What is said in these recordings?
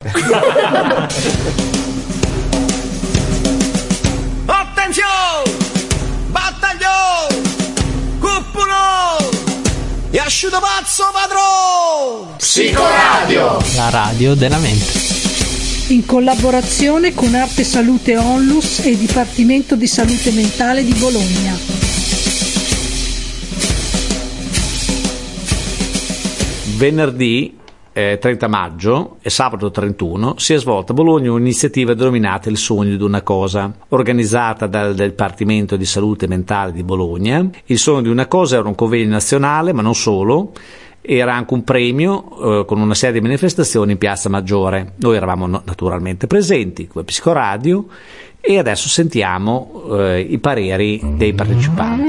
Attenzione! Battaglio! Cuppulo! E asciuto pazzo padrone! Psicoradio! La radio della mente. In collaborazione con Arte Salute Onlus e Dipartimento di Salute Mentale di Bologna. Venerdì 30 maggio e sabato 31 si è svolta a Bologna un'iniziativa denominata Il Sogno di una Cosa, organizzata dal Dipartimento di Salute Mentale di Bologna. Il Sogno di una Cosa era un convegno nazionale, ma non solo. Era anche un premio con una serie di manifestazioni in Piazza Maggiore. Noi eravamo naturalmente presenti come Psicoradio e adesso sentiamo i pareri dei partecipanti.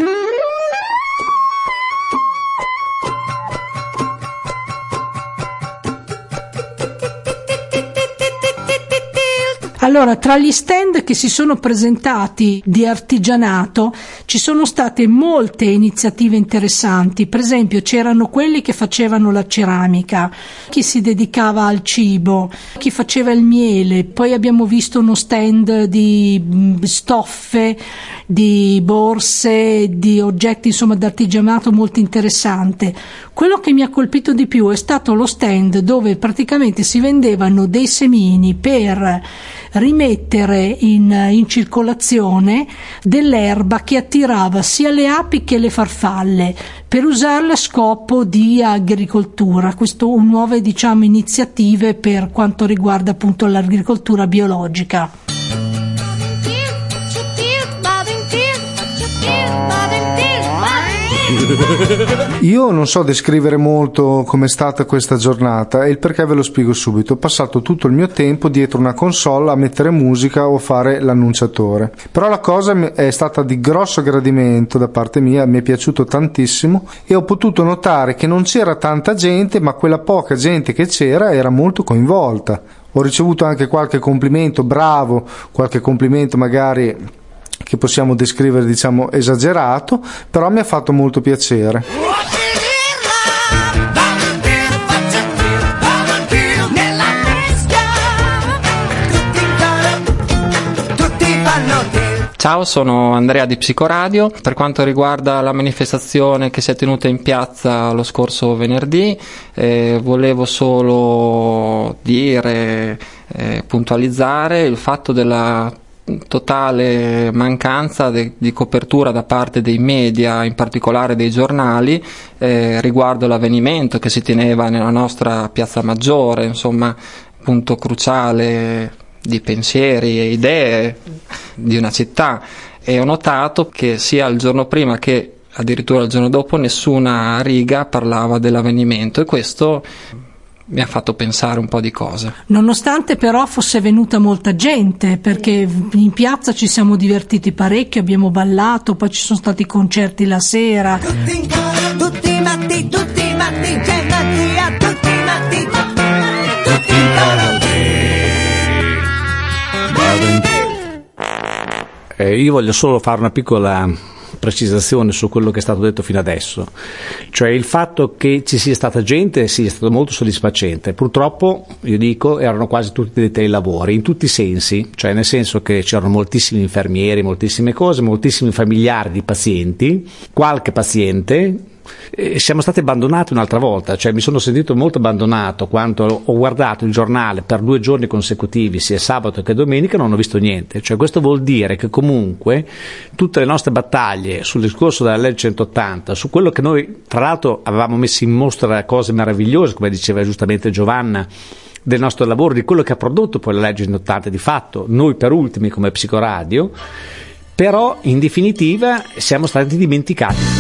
Allora, tra gli stand che si sono presentati di artigianato ci sono state molte iniziative interessanti. Per esempio c'erano quelli che facevano la ceramica, chi si dedicava al cibo, chi faceva il miele. Poi abbiamo visto uno stand di stoffe, di borse, di oggetti insomma d'artigianato molto interessante. Quello che mi ha colpito di più è stato lo stand dove praticamente si vendevano dei semini per rimettere in circolazione dell'erba che attirava sia le api che le farfalle per usarle a scopo di agricoltura. Questo nuove iniziative per quanto riguarda appunto l'agricoltura biologica. Io non so descrivere molto com'è stata questa giornata e il perché ve lo spiego subito. Ho passato tutto il mio tempo dietro una console a mettere musica o fare l'annunciatore, però la cosa è stata di grosso gradimento da parte mia, mi è piaciuto tantissimo e ho potuto notare che non c'era tanta gente, ma quella poca gente che c'era era molto coinvolta. Ho ricevuto anche qualche complimento, bravo, qualche complimento magari che possiamo descrivere esagerato, però mi ha fatto molto piacere. Ciao, sono Andrea di Psicoradio. Per quanto riguarda la manifestazione che si è tenuta in piazza lo scorso venerdì, volevo solo dire, puntualizzare il fatto della totale mancanza di copertura da parte dei media, in particolare dei giornali, riguardo l'avvenimento che si teneva nella nostra Piazza Maggiore, insomma, punto cruciale di pensieri e idee di una città. E ho notato che sia il giorno prima che addirittura il giorno dopo nessuna riga parlava dell'avvenimento, e questo mi ha fatto pensare un po' di cose. Nonostante però fosse venuta molta gente, perché in piazza ci siamo divertiti parecchio, abbiamo ballato, poi ci sono stati concerti la sera. Tutti matti, c'è Mattia, tutti matti, Io voglio solo fare una piccola precisazione su quello che è stato detto fino adesso, cioè il fatto che ci sia stata gente sì, è stato molto soddisfacente. Purtroppo, io dico, erano quasi tutti dei telelavori in tutti i sensi, cioè nel senso che c'erano moltissimi infermieri, moltissime cose, moltissimi familiari di pazienti, qualche paziente. Siamo stati abbandonati un'altra volta, cioè mi sono sentito molto abbandonato quando ho guardato il giornale per 2 giorni consecutivi, sia sabato che domenica, non ho visto niente. Cioè questo vuol dire che comunque tutte le nostre battaglie sul discorso della legge 180, su quello che noi tra l'altro avevamo messo in mostra cose meravigliose, come diceva giustamente Giovanna, del nostro lavoro, di quello che ha prodotto poi la legge 180 di fatto, noi per ultimi come Psicoradio, però in definitiva siamo stati dimenticati.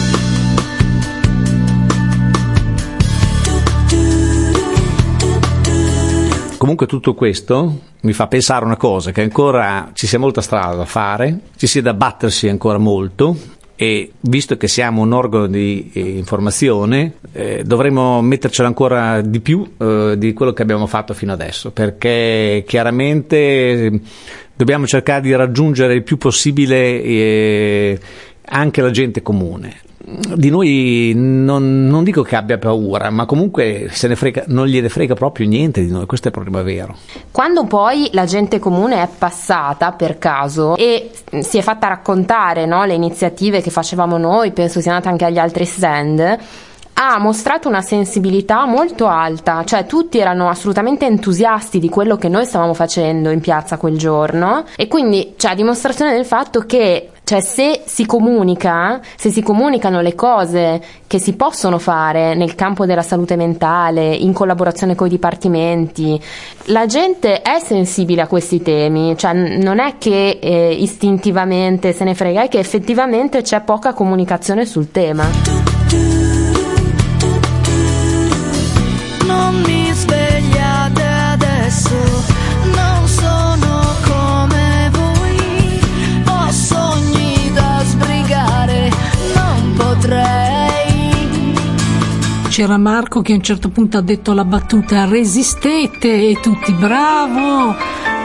Comunque tutto questo mi fa pensare una cosa, che ancora ci sia molta strada da fare, ci sia da battersi ancora molto, e visto che siamo un organo di informazione dovremmo mettercela ancora di più di quello che abbiamo fatto fino adesso, perché chiaramente dobbiamo cercare di raggiungere il più possibile anche la gente comune. di noi non dico che abbia paura, ma comunque non gliene frega proprio niente di noi, questo è il problema vero. Quando poi la gente comune è passata per caso e si è fatta raccontare, no, le iniziative che facevamo noi, penso sia andata anche agli altri stand, ha mostrato una sensibilità molto alta, cioè tutti erano assolutamente entusiasti di quello che noi stavamo facendo in piazza quel giorno, e quindi c'è a dimostrazione del fatto che, cioè, se si comunicano le cose che si possono fare nel campo della salute mentale, in collaborazione con i dipartimenti, la gente è sensibile a questi temi, cioè non è che istintivamente se ne frega, è che effettivamente c'è poca comunicazione sul tema. Non mi svegliate adesso, non sono come voi, ho sogni da sbrigare, non potrei. C'era Marco che a un certo punto ha detto la battuta resistete, e tutti bravo.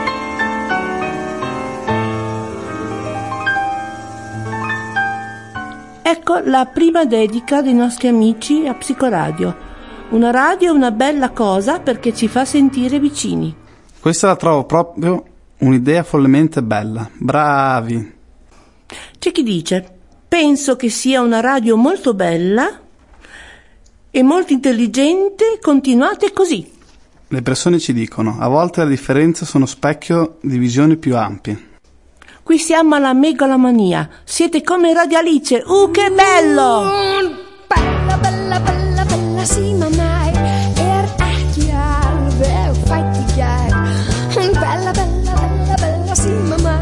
Ecco la prima dedica dei nostri amici a Psicoradio. Una radio è una bella cosa perché ci fa sentire vicini. Questa la trovo proprio un'idea follemente bella. Bravi. C'è chi dice: penso che sia una radio molto bella e molto intelligente, continuate così. Le persone ci dicono: a volte le differenze sono specchio di visioni più ampie. Qui siamo alla megalomania. Siete come Radio Alice. Che bello! Bella, bella, bella, bella, sì, mamma. Bella, bella, bella, bella, sì, mamma.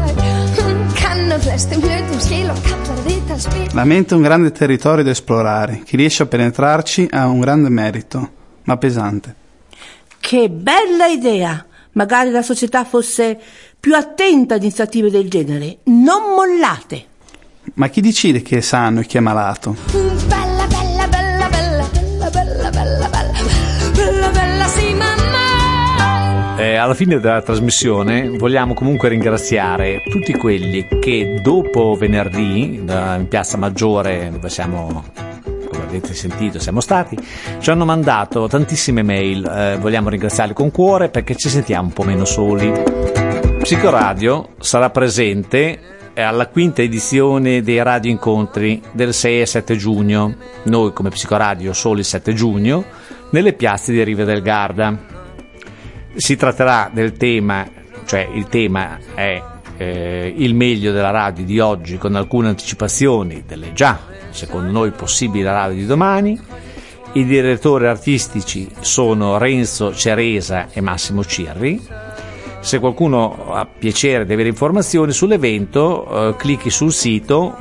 La mente è un grande territorio da esplorare. Chi riesce a penetrarci ha un grande merito, ma pesante. Che bella idea! Magari la società fosse più attenta ad iniziative del genere. Non mollate! Ma chi decide chi è sano e chi è malato? Bella, bella, bella, bella, bella, bella, bella, bella, bella, bella, sì, mamma. Alla fine della trasmissione vogliamo comunque ringraziare tutti quelli che dopo venerdì in Piazza Maggiore, dove siamo, come avete sentito, siamo stati, ci hanno mandato tantissime mail. Vogliamo ringraziarli con cuore perché ci sentiamo un po' meno soli. Psicoradio sarà presente alla quinta edizione dei Radio Incontri del 6 e 7 giugno, noi come Psicoradio solo il 7 giugno, nelle piazze di Riva del Garda. Si tratterà del tema, cioè il tema è il meglio della radio di oggi con alcune anticipazioni delle già, secondo noi, possibili radio di domani. I direttori artistici sono Renzo Ceresa e Massimo Cirri. Se qualcuno ha piacere di avere informazioni sull'evento, clicchi sul sito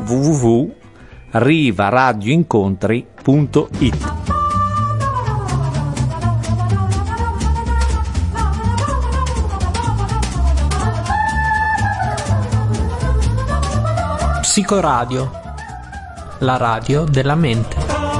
www.rivaradioincontri.it. Psicoradio, la radio della mente.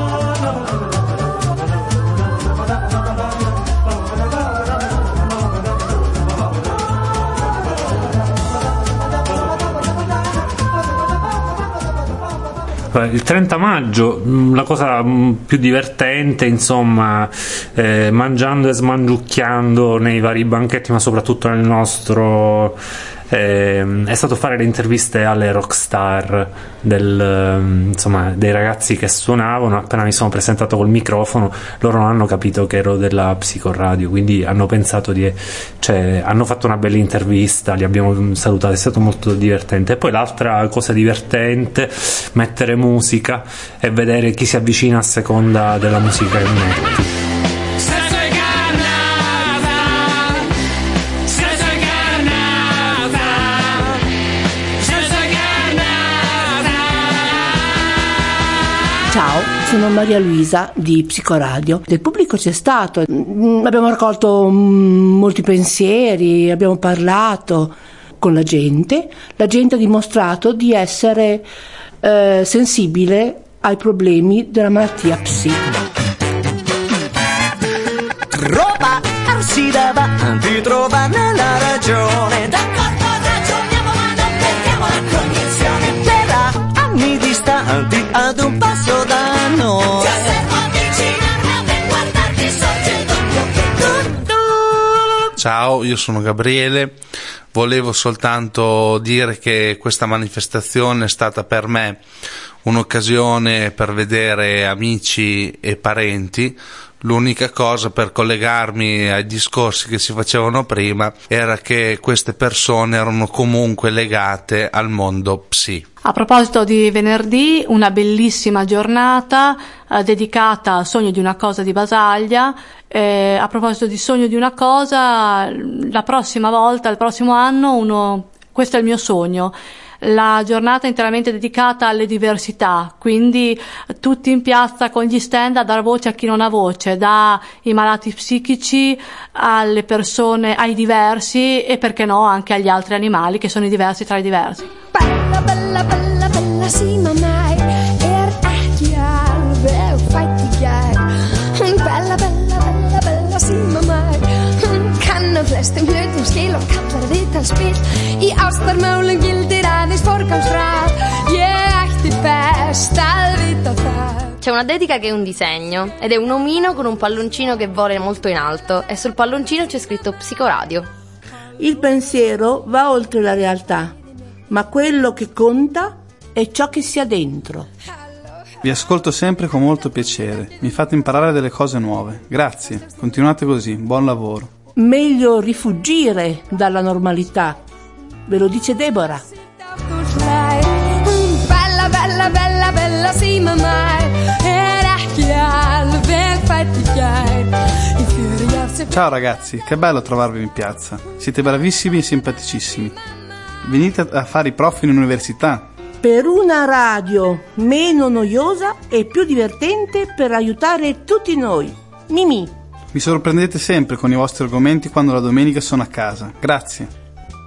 Il 30 maggio, la cosa più divertente, insomma, mangiando e smangiucchiando nei vari banchetti, ma soprattutto nel nostro, è stato fare le interviste alle rockstar insomma, dei ragazzi che suonavano. Appena mi sono presentato col microfono, loro non hanno capito che ero della Psicoradio, quindi hanno pensato hanno fatto una bella intervista, li abbiamo salutati, è stato molto divertente. E poi l'altra cosa divertente, mettere musica e vedere chi si avvicina a seconda della musica che metti. Ciao, sono Maria Luisa di Psicoradio. Del pubblico c'è stato, abbiamo raccolto molti pensieri, abbiamo parlato con la gente ha dimostrato di essere sensibile ai problemi della malattia psichica. Trova, si davanti, trova nella ragione. D'accordo, ragioniamo ma non perdiamo la cognizione. Per anni distanti ad un passo da Ciao, io sono Gabriele, volevo soltanto dire che questa manifestazione è stata per me un'occasione per vedere amici e parenti. L'unica cosa, per collegarmi ai discorsi che si facevano prima, era che queste persone erano comunque legate al mondo psi. A proposito di venerdì, una bellissima giornata dedicata al Sogno di una cosa di Basaglia. A proposito di Sogno di una cosa, la prossima volta, il prossimo anno, questo è il mio sogno. La giornata è interamente dedicata alle diversità, quindi tutti in piazza con gli stand a dar voce a chi non ha voce, dai malati psichici alle persone, ai diversi e perché no anche agli altri animali che sono i diversi tra i diversi. Bella, bella, bella, bella, zie maar mij echt alweer feitje jij. Bella, bella, bella, bella, zie maar mij. Kann á flestum hlutum skil og kallar viðtalsspil. Í ástarmálum gildir aðeins forgangsrað. Ég ætti best að vita það. C'è una dedica che è un disegno ed è un omino con un palloncino che vola molto in alto e sul palloncino c'è scritto Psicoradio. Il pensiero va oltre la realtà, ma quello che conta è ciò che si ha dentro. Vi ascolto sempre con molto piacere, mi fate imparare delle cose nuove. Grazie, continuate così, buon lavoro. Meglio rifuggire dalla normalità, ve lo dice Deborah. Bella, bella, bella, bella, zie maar mij echt alweer feitje jij. Ciao ragazzi, che bello trovarvi in piazza. Siete bravissimi e simpaticissimi. Venite a fare i prof in università. Per una radio meno noiosa e più divertente per aiutare tutti noi. Mimì. Mi sorprendete sempre con i vostri argomenti quando la domenica sono a casa. Grazie.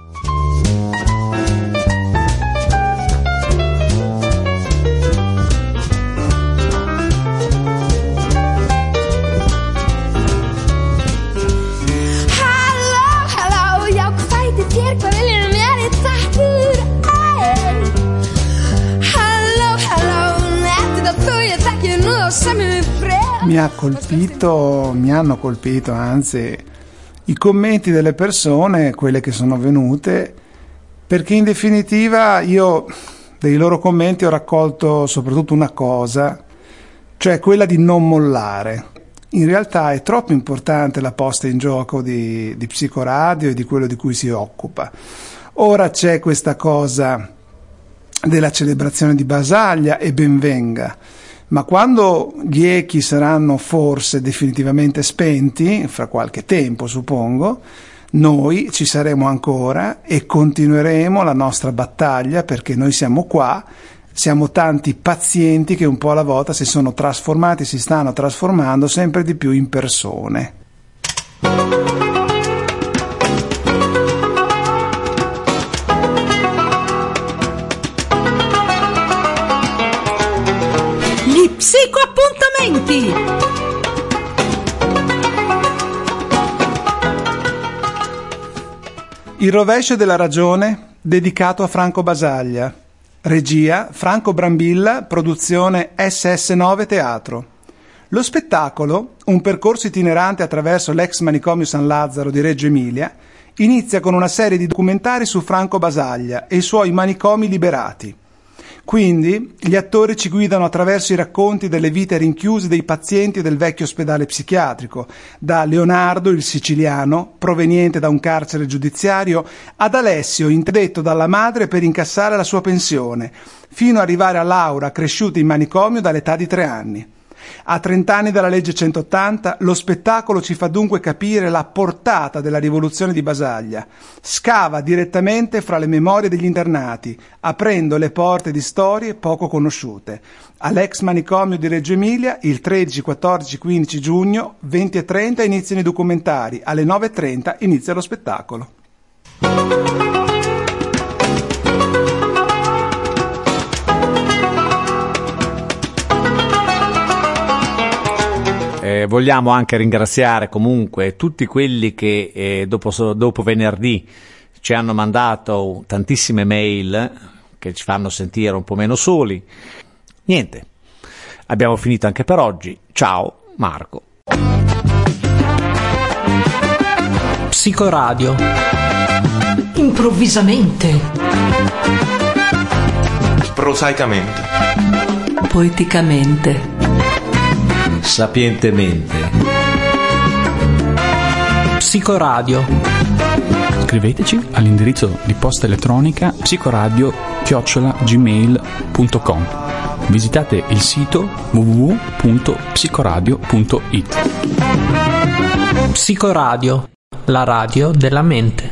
Mi hanno colpito anzi i commenti delle persone, quelle che sono venute, perché in definitiva io dei loro commenti ho raccolto soprattutto una cosa, cioè quella di non mollare. In realtà è troppo importante la posta in gioco di Psicoradio e di quello di cui si occupa. Ora c'è questa cosa della celebrazione di Basaglia e ben venga. Ma quando gli echi saranno forse definitivamente spenti, fra qualche tempo suppongo, noi ci saremo ancora e continueremo la nostra battaglia, perché noi siamo qua, siamo tanti pazienti che un po' alla volta si sono trasformati, si stanno trasformando sempre di più in persone. Psicoappuntamenti. Il rovescio della ragione, dedicato a Franco Basaglia. Regia Franco Brambilla, produzione SS9 Teatro. Lo spettacolo, un percorso itinerante attraverso l'ex manicomio San Lazzaro di Reggio Emilia, inizia con una serie di documentari su Franco Basaglia e i suoi manicomi liberati. Quindi gli attori ci guidano attraverso i racconti delle vite rinchiuse dei pazienti del vecchio ospedale psichiatrico, da Leonardo il siciliano, proveniente da un carcere giudiziario, ad Alessio, interdetto dalla madre per incassare la sua pensione, fino ad arrivare a Laura, cresciuta in manicomio dall'età di 3 anni. A 30 anni dalla legge 180, lo spettacolo ci fa dunque capire la portata della rivoluzione di Basaglia. Scava direttamente fra le memorie degli internati, aprendo le porte di storie poco conosciute. All'ex manicomio di Reggio Emilia, il 13, 14, 15 giugno, 20:30 iniziano i documentari, alle 9:30 inizia lo spettacolo. Vogliamo anche ringraziare comunque tutti quelli che dopo venerdì ci hanno mandato tantissime mail che ci fanno sentire un po' meno soli. Niente, abbiamo finito anche per oggi. Ciao Marco. Psicoradio. Improvvisamente. Prosaicamente. Poeticamente. Sapientemente. Psicoradio. Scriveteci all'indirizzo di posta elettronica psicoradio@gmail.com. Visitate il sito www.psicoradio.it. Psicoradio, la radio della mente.